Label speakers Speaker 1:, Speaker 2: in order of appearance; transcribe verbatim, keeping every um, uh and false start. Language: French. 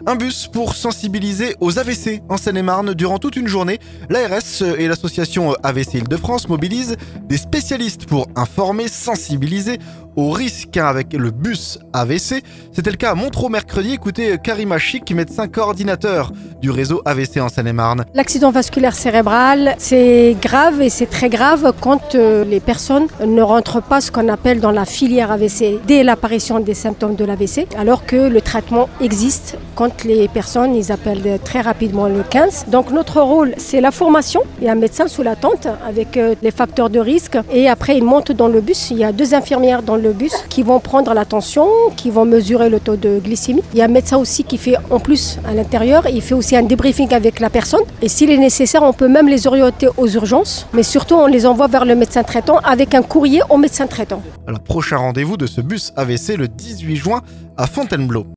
Speaker 1: Un bus pour sensibiliser aux A V C en Seine-et-Marne durant toute une journée. L'A R S et l'association A V C Île-de-France mobilisent des spécialistes pour informer, sensibiliser aux risques avec le bus A V C. C'était le cas à Montereau mercredi. Écoutez Karima Chic, médecin coordinateur du réseau A V C en Seine-et-Marne.
Speaker 2: L'accident vasculaire cérébral, c'est grave et c'est très grave quand euh, les personnes ne rentrent pas ce qu'on appelle dans la filière A V C dès l'apparition des symptômes de l'A V C, alors que le traitement existe quand les personnes, ils appellent très rapidement le quinze. Donc notre rôle, c'est la formation. Il y a un médecin sous la tente avec euh, les facteurs de risque et après il monte dans le bus. Il y a deux infirmières dans le bus qui vont prendre la tension, qui vont mesurer le taux de glycémie. Il y a un médecin aussi qui fait en plus à l'intérieur, il fait aussi un débriefing avec la personne et s'il est nécessaire, on peut même les orienter aux urgences, mais surtout on les envoie vers le médecin traitant avec un courrier au médecin traitant.
Speaker 1: Alors, prochain rendez-vous de ce bus A V C le dix-huit juin à Fontainebleau.